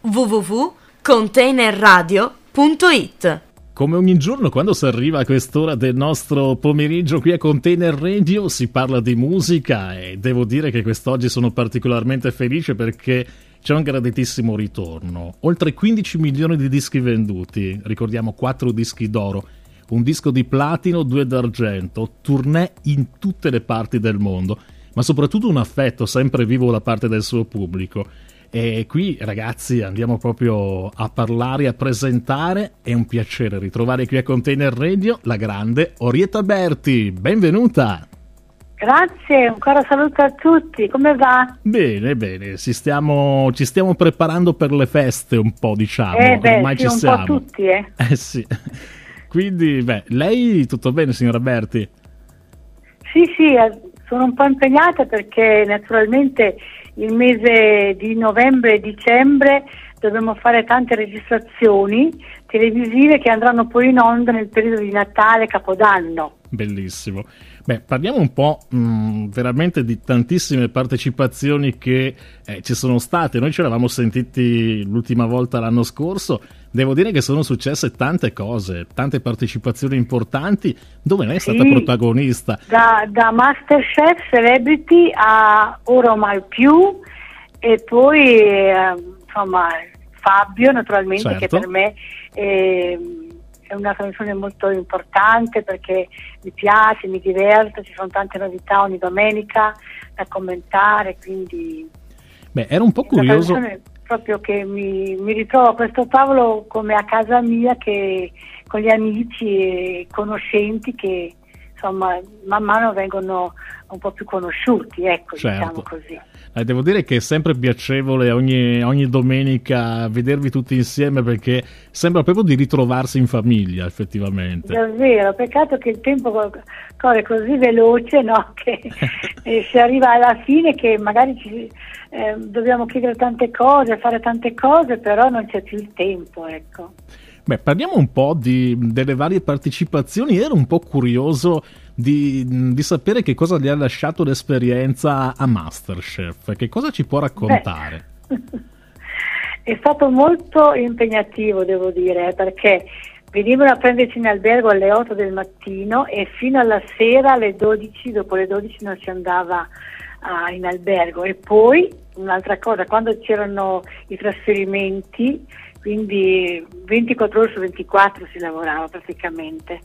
www.containerradio.it. Come ogni giorno, quando si arriva a quest'ora del nostro pomeriggio qui a Container Radio, si parla di musica e devo dire che quest'oggi sono particolarmente felice perché c'è un graditissimo ritorno. Oltre 15 milioni di dischi venduti, ricordiamo 4 dischi d'oro, un disco di platino, 2 d'argento, tournée in tutte le parti del mondo, ma soprattutto un affetto sempre vivo da parte del suo pubblico. E qui ragazzi andiamo proprio a parlare, a presentare. È un piacere ritrovare qui a Container Radio la grande Orietta Berti, benvenuta. Grazie, un caro saluto a tutti, come va? Bene, ci stiamo preparando per le feste un po', diciamo, ormai sì, ci un siamo. po' tutti, Sì, quindi lei tutto bene signora Berti? Sì, sono un po' impegnata perché naturalmente il mese di novembre e dicembre dobbiamo fare tante registrazioni televisive che andranno poi in onda nel periodo di Natale, Capodanno. Bellissimo. Parliamo un po' veramente di tantissime partecipazioni che ci sono state. Noi ce l'avamo sentiti l'ultima volta l'anno scorso. Devo dire che sono successe tante cose, tante partecipazioni importanti dove lei è stata protagonista. Da Masterchef Celebrity a Ora o Mai Più e poi insomma Fabio naturalmente, certo, che per me è una trasmissione molto importante perché mi piace, mi diverte, ci sono tante novità ogni domenica da commentare, quindi ero un po' curioso proprio che mi ritrovo a questo tavolo come a casa mia, che con gli amici e conoscenti che insomma man mano vengono un po' più conosciuti, ecco, certo, diciamo così. Devo dire che è sempre piacevole ogni domenica vedervi tutti insieme perché sembra proprio di ritrovarsi in famiglia, effettivamente. Davvero, peccato che il tempo corre così veloce, no? Che si arriva alla fine che magari dobbiamo chiedere tante cose, fare tante cose, però non c'è più il tempo, ecco. Parliamo un po' delle varie partecipazioni. Ero un po' curioso di sapere che cosa gli ha lasciato l'esperienza a Masterchef. Che cosa ci può raccontare? È stato molto impegnativo, devo dire, perché venivano a prenderci in albergo alle 8 del mattino e fino alla sera alle 12, dopo le 12 non si andava in albergo. E poi un'altra cosa, quando c'erano i trasferimenti, quindi 24 ore su 24 si lavorava praticamente.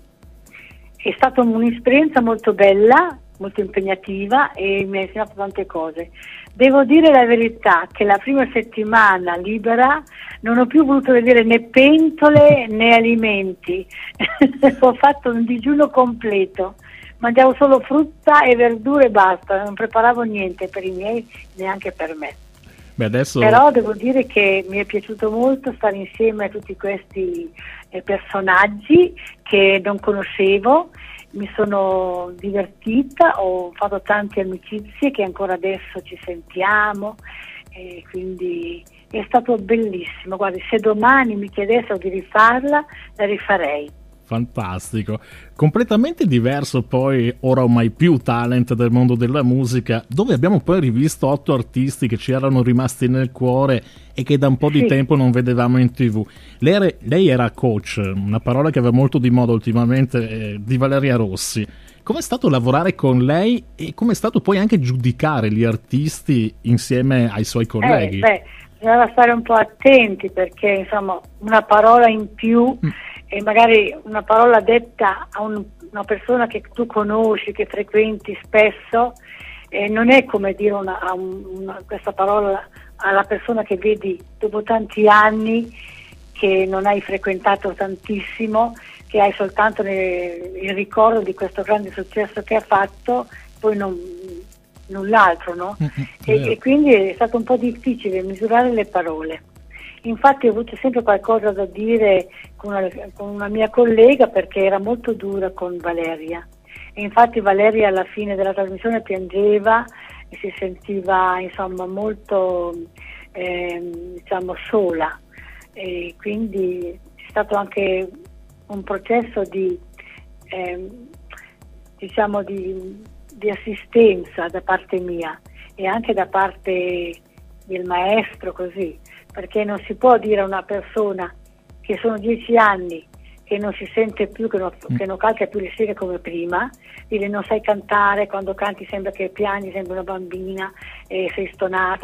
È stata un'esperienza molto bella, molto impegnativa e mi ha insegnato tante cose. Devo dire la verità che la prima settimana libera non ho più voluto vedere né pentole né alimenti. Ho fatto un digiuno completo, mangiavo solo frutta e verdure e basta, non preparavo niente per i miei, neanche per me. Però devo dire che mi è piaciuto molto stare insieme a tutti questi personaggi che non conoscevo, mi sono divertita, ho fatto tante amicizie che ancora adesso ci sentiamo e quindi è stato bellissimo. Guardi, se domani mi chiedessero di rifarla, la rifarei. Fantastico, completamente diverso poi Ora o Mai Più, talent del mondo della musica, dove abbiamo poi rivisto 8 artisti che ci erano rimasti nel cuore e che da un po' di tempo non vedevamo in TV. Lei era coach, una parola che va molto di moda ultimamente, di Valeria Rossi. Com'è stato lavorare con lei e com'è stato poi anche giudicare gli artisti insieme ai suoi colleghi? Bisogna stare un po' attenti perché insomma una parola in più e magari una parola detta a una persona che tu conosci, che frequenti spesso, non è come dire questa parola alla persona che vedi dopo tanti anni, che non hai frequentato tantissimo, che hai soltanto il ricordo di questo grande successo che ha fatto, poi null'altro, no? E quindi è stato un po' difficile misurare le parole. Infatti ho avuto sempre qualcosa da dire con una mia collega perché era molto dura con Valeria e infatti Valeria alla fine della trasmissione piangeva e si sentiva insomma molto sola e quindi è stato anche un processo di assistenza da parte mia e anche da parte del maestro, così perché non si può dire a una persona che sono 10 anni che non si sente più, che non canta più le seghe come prima, dire non sai cantare, quando canti sembra che piangi, sembra una bambina, sei stonata,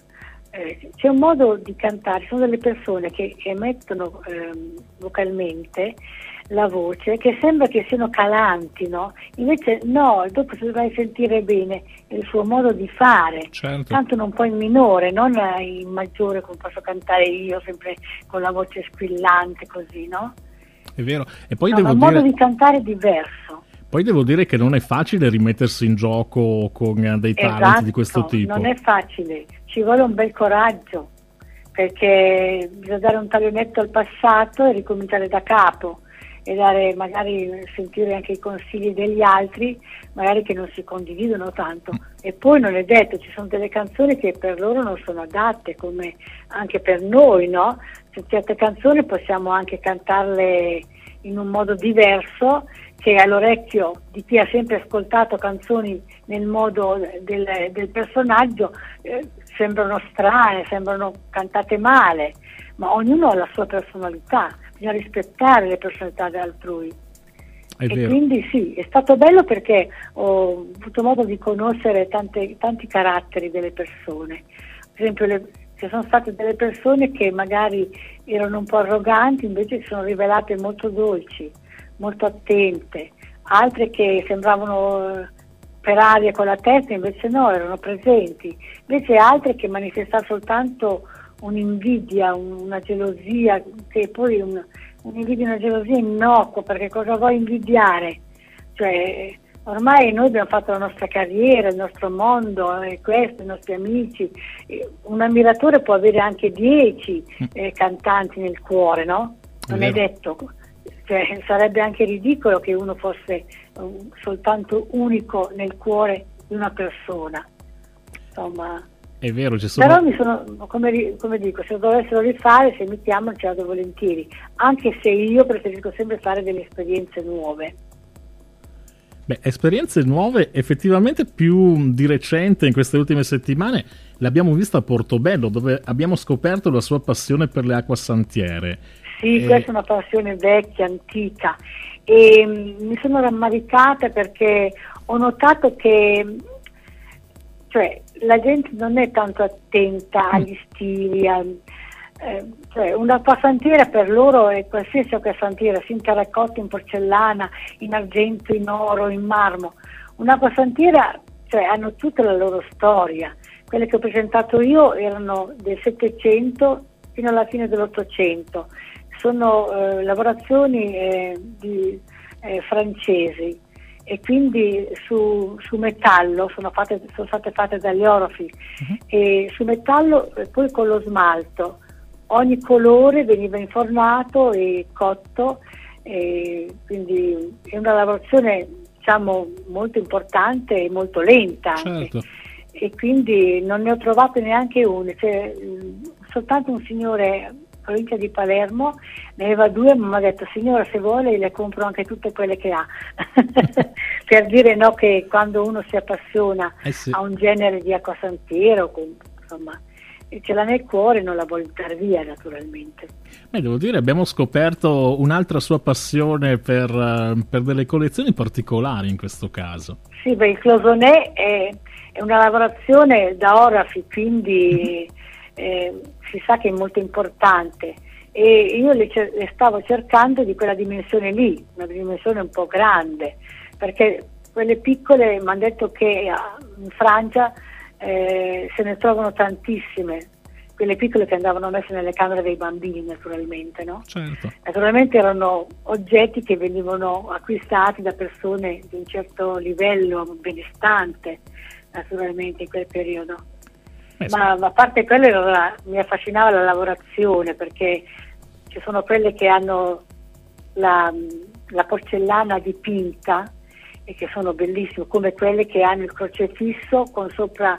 c'è un modo di cantare, sono delle persone che emettono vocalmente la voce che sembra che siano calanti, no? Invece no, dopo se vai a sentire bene il suo modo di fare, certo. Cantano un po' in minore, non in maggiore come posso cantare io, sempre con la voce squillante così, no? È vero. E poi un modo di cantare diverso. Poi devo dire che non è facile rimettersi in gioco con dei talenti di questo tipo. Non è facile, ci vuole un bel coraggio, perché bisogna dare un taglionetto al passato e ricominciare da capo e dare, magari sentire anche i consigli degli altri, magari che non si condividono tanto. E poi non è detto, ci sono delle canzoni che per loro non sono adatte, come anche per noi, no? Certe canzoni possiamo anche cantarle in un modo diverso, che all'orecchio di chi ha sempre ascoltato canzoni nel modo del personaggio sembrano strane, sembrano cantate male, ma ognuno ha la sua personalità, bisogna rispettare le personalità altrui. È vero. Quindi sì, è stato bello perché ho avuto modo di conoscere tanti caratteri delle persone. Per esempio ci sono state delle persone che magari erano un po' arroganti, invece si sono rivelate molto dolci, molto attente, altre che sembravano per aria con la testa, invece no, erano presenti, invece altre che manifestavano soltanto un'invidia, una gelosia, che poi un'invidia e una gelosia innocua, perché cosa vuoi invidiare? Cioè, ormai noi abbiamo fatto la nostra carriera, il nostro mondo, i nostri amici. Un ammiratore può avere anche 10 cantanti nel cuore, no? Non è detto. Cioè, sarebbe anche ridicolo che uno fosse soltanto unico nel cuore di una persona. Insomma. È vero, ci sono... Però come dico, se lo dovessero rifare, se mi chiamano ci vado volentieri, anche se io preferisco sempre fare delle esperienze nuove. Beh, esperienze nuove, effettivamente più di recente, in queste ultime settimane, l'abbiamo vista a Portobello, dove abbiamo scoperto la sua passione per le acquasantiere. Sì, questa è una passione vecchia, antica, e mi sono rammaricata perché ho notato che la gente non è tanto attenta agli stili, cioè un'acquasantiera per loro è qualsiasi acquasantiera, sia in terracotta, in porcellana, in argento, in oro, in marmo. Un'acquasantiera, hanno tutta la loro storia. Quelle che ho presentato io erano del 700 fino alla fine dell'800. Sono lavorazioni francesi, e quindi su metallo sono state fatte dagli orofi, e su metallo poi con lo smalto. Ogni colore veniva infornato e cotto, e quindi è una lavorazione molto importante e molto lenta anche. Certo. E quindi non ne ho trovate neanche una, soltanto un signore, provincia di Palermo, ne aveva 2, ma mi ha detto: signora, se vuole le compro anche tutte quelle che ha. Per dire, no, che quando uno si appassiona a un genere di acquasantiera, insomma, ce l'ha nel cuore, non la vuole buttare via, naturalmente. Devo dire, abbiamo scoperto un'altra sua passione per delle collezioni particolari in questo caso. Sì, il cloisonné è una lavorazione da orafi, quindi si sa che è molto importante, e io le stavo cercando di quella dimensione lì, una dimensione un po' grande, perché quelle piccole mi hanno detto che in Francia se ne trovano tantissime, quelle piccole che andavano messe nelle camere dei bambini, naturalmente, no? Certo. Naturalmente erano oggetti che venivano acquistati da persone di un certo livello benestante, naturalmente, in quel periodo. Ma a parte quello, mi affascinava la lavorazione, perché ci sono quelle che hanno la porcellana dipinta e che sono bellissime, come quelle che hanno il crocefisso con sopra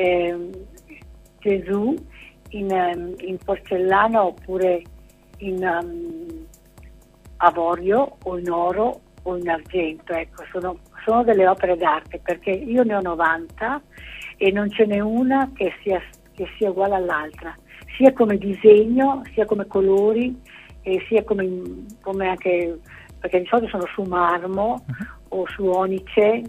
Gesù in porcellana, oppure in avorio o in oro o in argento. Ecco, sono delle opere d'arte, perché io ne ho 90 e non ce n'è una che sia uguale all'altra, sia come disegno, sia come colori, e sia come anche, perché di solito sono su marmo o su onice,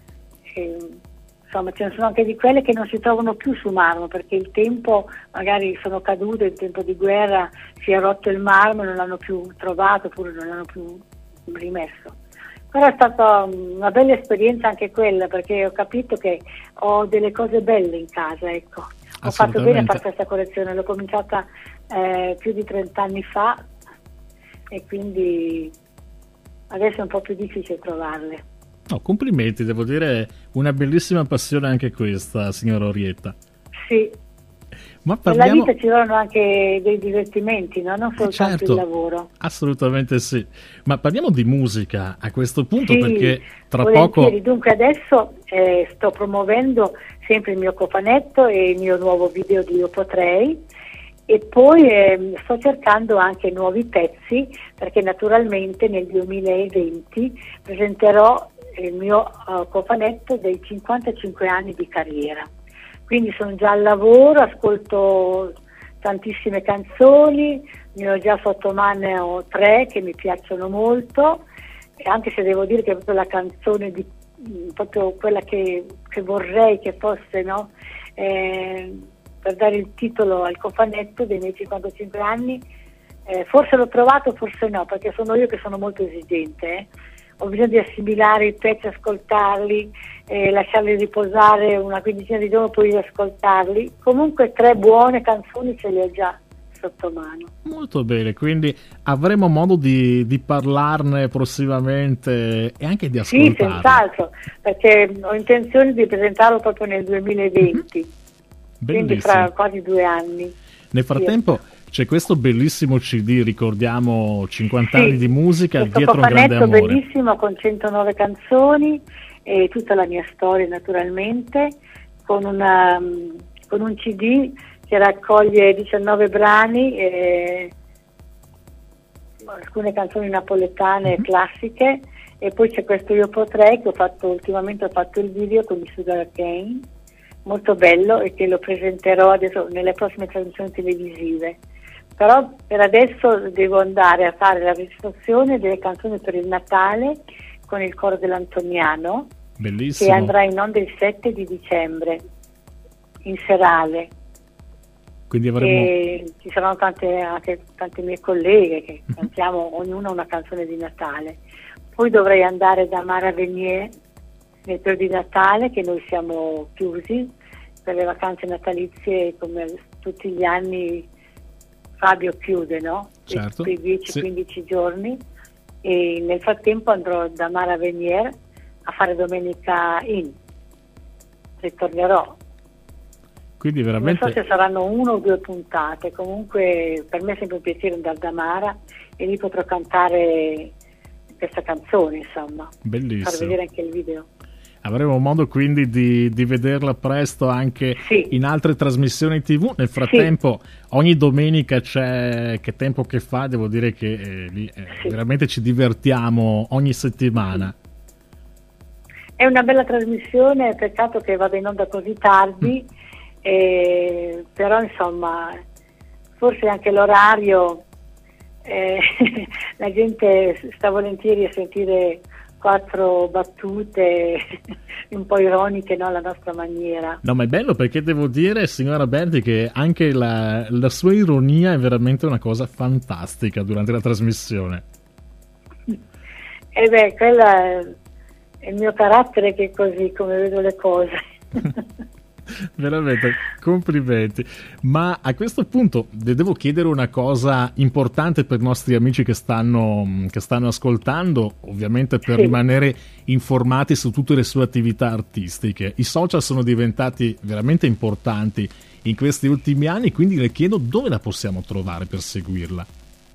insomma ce ne sono anche di quelle che non si trovano più su marmo, perché il tempo magari sono cadute, il tempo di guerra si è rotto il marmo e non l'hanno più trovato, oppure non l'hanno più rimesso. Però è stata una bella esperienza anche quella, perché ho capito che ho delle cose belle in casa, ecco. Ho fatto bene a fare questa collezione, l'ho cominciata più di 30 anni fa e quindi adesso è un po' più difficile trovarle. No, complimenti, devo dire, una bellissima passione anche questa, signora Orietta. Sì. Ma parliamo... Nella vita ci sono anche dei divertimenti, no? Non soltanto certo, il lavoro. Assolutamente sì. Ma parliamo di musica a questo punto, sì, perché tra volentieri. poco... Dunque adesso sto promuovendo sempre il mio cofanetto e il mio nuovo video di Io Potrei, e poi sto cercando anche nuovi pezzi, perché naturalmente nel 2020 presenterò il mio cofanetto dei 55 anni di carriera. Quindi sono già al lavoro, ascolto tantissime canzoni, ne ho già sotto mano 3 che mi piacciono molto, e anche se devo dire che è proprio la canzone proprio quella che vorrei che fosse, no? Per dare il titolo al cofanetto dei miei 55 anni, forse l'ho trovato, forse no, perché sono io che sono molto esigente, ho bisogno di assimilare i pezzi, ascoltarli, lasciarli riposare una quindicina di giorni, poi ascoltarli. Comunque 3 buone canzoni ce le ho già sotto mano. Molto bene, quindi avremo modo di parlarne prossimamente e anche di ascoltarle. Sì, senz'altro, perché ho intenzione di presentarlo proprio nel 2020, quindi fra quasi 2 anni. Nel frattempo c'è questo bellissimo CD, ricordiamo 50 anni di musica, dietro un grande amore. Questo bellissimo con 109 canzoni e tutta la mia storia naturalmente, con un CD che raccoglie 19 brani, alcune canzoni napoletane classiche, e poi c'è questo Io Potrei che ultimamente ho fatto il video con i Sugar Cane, molto bello, e che lo presenterò adesso nelle prossime trasmissioni televisive. Però per adesso devo andare a fare la registrazione delle canzoni per il Natale con il coro dell'Antoniano, bellissimo, che andrà in onda il 7 di dicembre in serale. Quindi avremo... E ci saranno anche tante mie colleghe che cantiamo ognuna una canzone di Natale. Poi dovrei andare da Mara Venier nel periodo di Natale, che noi siamo chiusi per le vacanze natalizie, come tutti gli anni Fabio chiude, no? Certo. Per 10-15 giorni, e nel frattempo andrò da Mara Venier a fare Domenica In, ritornerò. Quindi veramente... Non so se saranno 1 o 2 puntate, comunque per me è sempre un piacere andare da Mara e lì potrò cantare questa canzone, insomma. Bellissimo. Far vedere anche il video. Avremo modo quindi di vederla presto anche in altre trasmissioni TV. Nel frattempo ogni domenica c'è Che tempo che fa, devo dire che lì veramente ci divertiamo ogni settimana. È una bella trasmissione, peccato che vada in onda così tardi, però insomma forse anche l'orario, la gente sta volentieri a sentire 4 battute un po' ironiche, no, alla nostra maniera. No, ma è bello, perché devo dire, signora Berti, che anche la sua ironia è veramente una cosa fantastica durante la trasmissione. Quella è il mio carattere, che è così come vedo le cose. Veramente, complimenti. Ma a questo punto le devo chiedere una cosa importante per i nostri amici che stanno ascoltando, ovviamente per rimanere informati su tutte le sue attività artistiche. I social sono diventati veramente importanti in questi ultimi anni, quindi le chiedo dove la possiamo trovare per seguirla.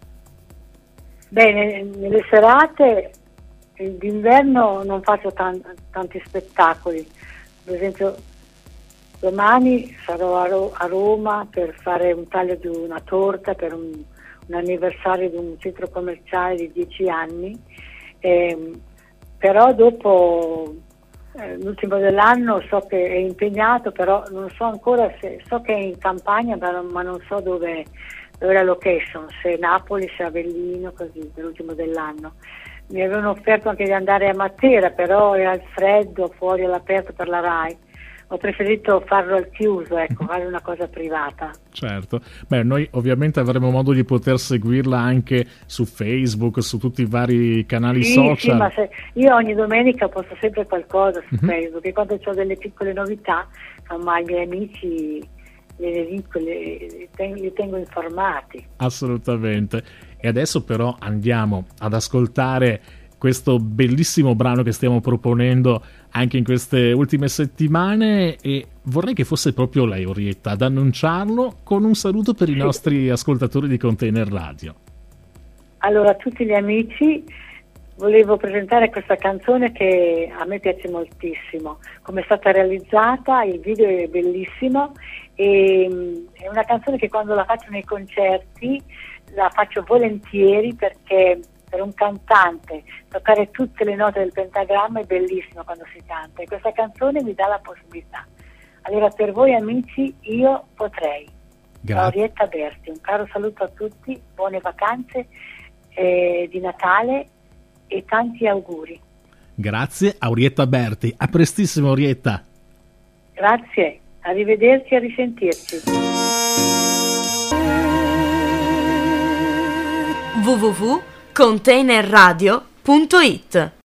Bene, nelle serate d'inverno non faccio tanti spettacoli, per esempio domani sarò a Roma per fare un taglio di una torta per un anniversario di un centro commerciale di 10 anni, però dopo l'ultimo dell'anno so che è impegnato, però non so ancora se, so che è in campagna, ma non so dove è la location, se Napoli, se Avellino, così, l'ultimo dell'anno. Mi avevano offerto anche di andare a Matera, però è al freddo, fuori all'aperto per la RAI. Ho preferito farlo al chiuso, ecco, fare una cosa privata. Certo, beh, noi ovviamente avremo modo di poter seguirla anche su Facebook, su tutti i vari canali social. Sì, ma io ogni domenica posto sempre qualcosa su Facebook, e quando ho delle piccole novità, insomma, i miei amici li tengo informati. Assolutamente. E adesso però andiamo ad ascoltare questo bellissimo brano che stiamo proponendo anche in queste ultime settimane, e vorrei che fosse proprio lei, Orietta, ad annunciarlo con un saluto per i nostri ascoltatori di Container Radio. Allora, a tutti gli amici volevo presentare questa canzone che a me piace moltissimo, come è stata realizzata, il video è bellissimo, e è una canzone che quando la faccio nei concerti la faccio volentieri, perché per un cantante toccare tutte le note del pentagramma è bellissimo quando si canta, e questa canzone mi dà la possibilità. Allora, per voi amici, io potrei. Orietta Berti, un caro saluto a tutti, buone vacanze di Natale e tanti auguri. Grazie a Orietta Berti, a prestissimo Orietta. Grazie, arrivederci e a risentirci. www.containerradio.it